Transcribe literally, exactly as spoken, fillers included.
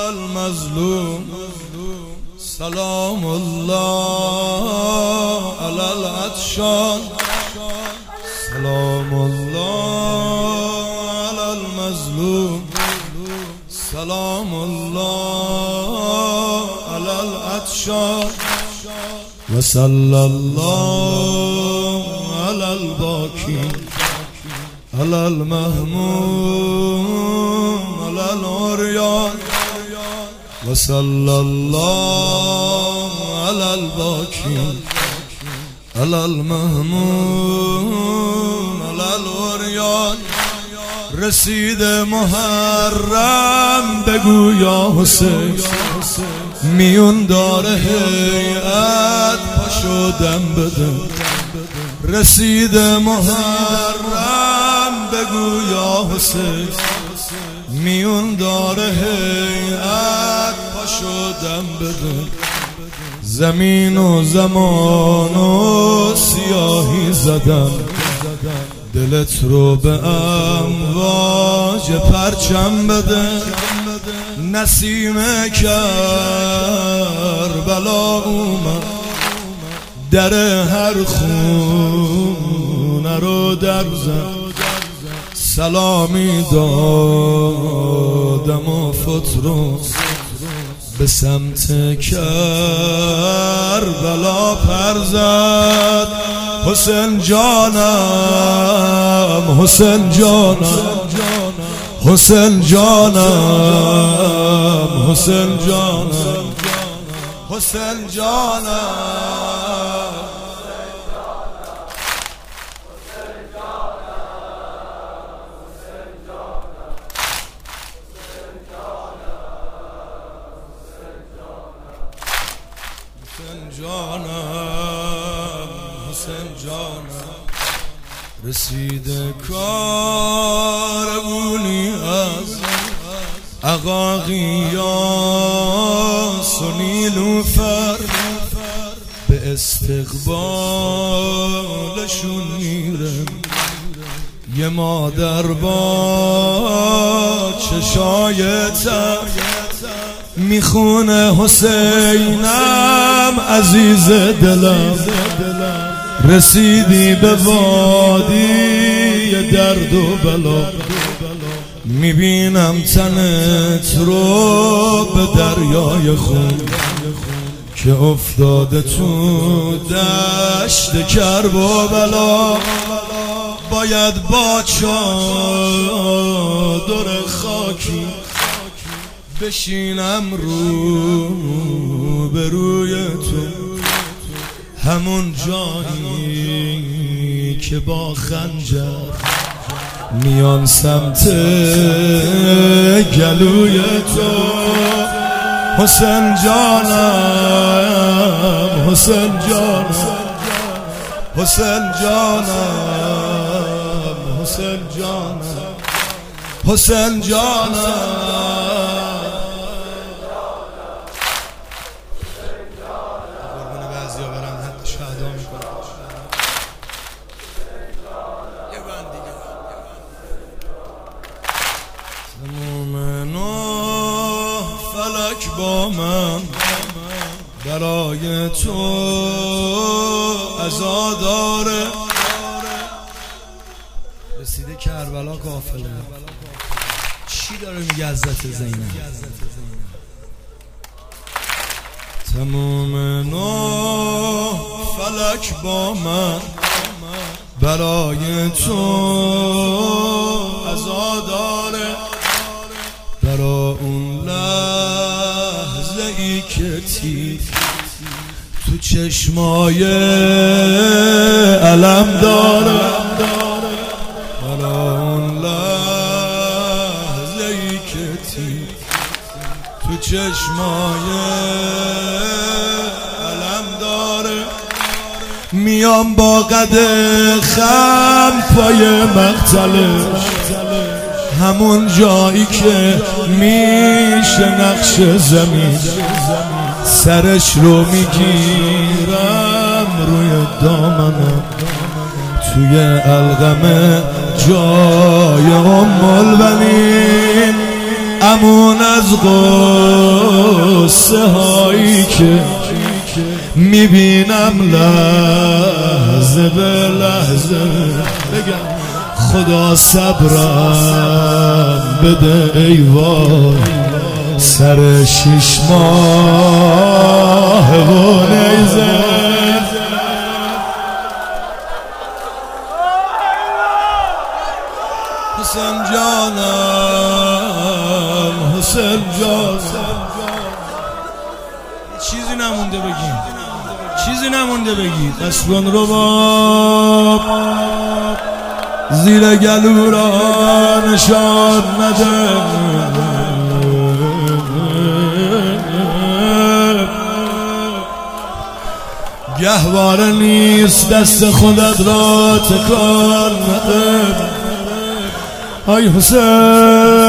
المظلوم سلام الله علی العطشان سلام الله علی المظلوم سلام الله علی العطشان و صلی الله علی الباکی علی المهموم علی العریان و صلی الله علی الباکی علی المهموم علی العریان. رسید محرم بگو یا حسین، میون داره هیئت پاشو دم بده. رسید محرم بگو یا حسین، میون داره هیئت پاشو دم بده. زمین و زمان و سیاهی زدم، دلت رو به امواج پرچم بده. نسیم کربلا اومد، در هر خونه رو در زد. سلامی دادم و فتروس به سمت کربلا پر زد. حسین جانم، حسین جانم، حسین جانم، حسین جانم، حسین جانم. جانم حسین جانم. رسیده کاروانی از عقاقیاس و نیلوفر، به استقبالشون میره یه مادر با چشای تر. میخونه حسینم عزیز دلم، رسیدی به وادی درد و بلا. میبینم تنت رو به دریای خون که افتاده تو دشت کرب و بلا. باید با چادر خاکی بشینم رو به روی تو، همون جایی که با خنجر میان سمت گلوی تو. حسین جانم، حسین جانم، حسین جانم، حسین جانم، حسین جانم. فلک با من برای تو عزا داره. رسیده کربلا قافله، چی داره میگه حضرت زینب؟ تموم نو فلک با من برای تو عزا داره. برا اون لحظه ای که تیر تو چشمای علم داره. برا اون لحظه ای که تیر تو چشمای علم داره. میام با قد خم پای مقتلش، همون جایی که میشه نقش زمین. سرش رو میگیرم روی دامنم، توی علقمه جای ام البنین. امون از غصه هایی که میبینم لحظه به لحظه بگم خدا صبرم بده ای وای سر شش ماه و نیزه حسین جانم حسین جانم چیزی نمونده بگیم چیزی نمونده بگید اسبان رو باب زیر گلو را نشان نده گهواره نیست دست خودت را تکان نده آی حسین